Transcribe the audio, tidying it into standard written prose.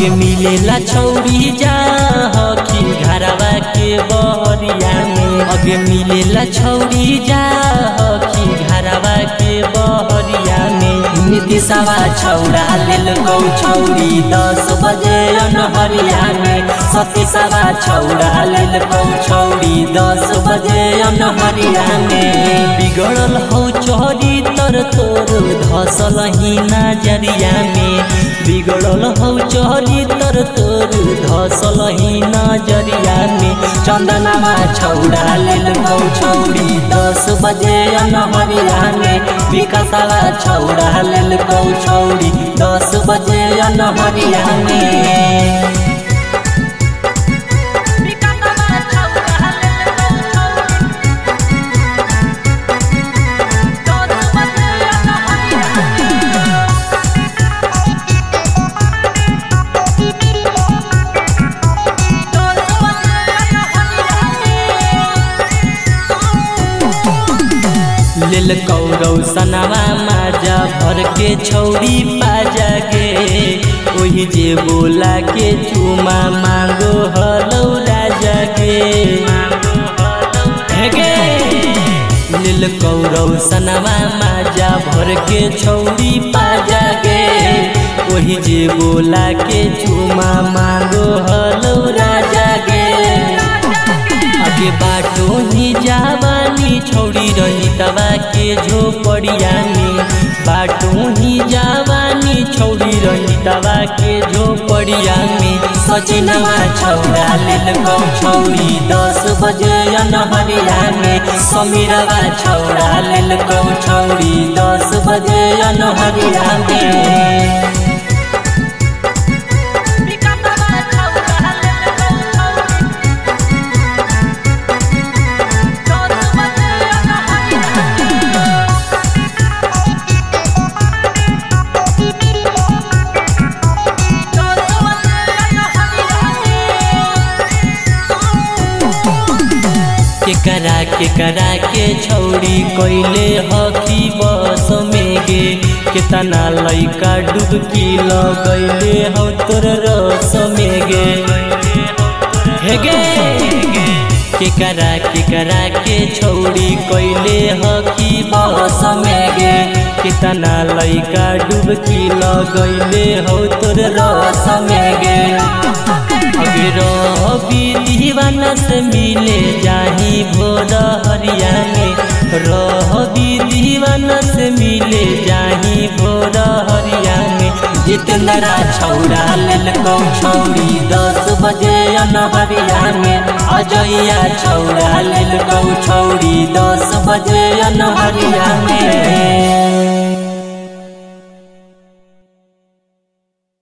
अगे मिलेला छौरी जा हखी घरवा के बहरिया में। अगे मिलेला छौरी जा हखी घरवा के बहरिया में। नीतीशवा छौड़ा लेल गौ छौरी 10 बजे अनहरिया में। सतीशवा छौड़ा लेल गौ छौरी 10 बजे अनहरिया में। बिगड़ल हो चोरी तर तोर धसल ही नजरिया में। बिगड़ल हो चोरी तर तोर धसल ही नजरिया में। चंदनवा छौड़ा लेल गौ छौरी 10 बजे अनहरिया में। विकासवा छौड़ा लेल गौ छौरी 10 बजे अनहरिया में। लेल कौरव सनवा माजा भर के छौरी पाजा गे। ओही जे बोला के चुमा मांगो हलौ राजा गे। लेल कौरव सनवा माजा भर के छौरी पाजा गे। ओही जे बोला के चुमा मांगो हलौ राजा गे। आगे बाटो ही जावानी छौड़ी रही तवा के झोपड़िया में। बाटो ही जावानी छौड़ी रही तवा के झोपड़िया में। सचिनवा छौड़ा लेल गौ छौड़ी 10 बजे अनहरिया में। समीरवा छौड़ा लेल गौ छौड़ी 10 बजे अनहरिया में। केकरा के छौड़ी कोइले हकी बस में गे। केतना लइका डुबकी लगैले हो तोर रस में गे। हे गे केकरा के छौड़ी कोइले हकी बस में गे। केतना लइका डुबकी लगैले हो तोर रस में गे। अगे रवि दीवाना से मिले जाही भोर हरिया में। रवि दीवाना से मिले जाही भोर हरिया में। जितनरा छौड़ा लेल गौ छौड़ी 10 बजे अनहरिया में। अजया छौड़ा लेल गौ छौड़ी 10 बजे अनहरिया में।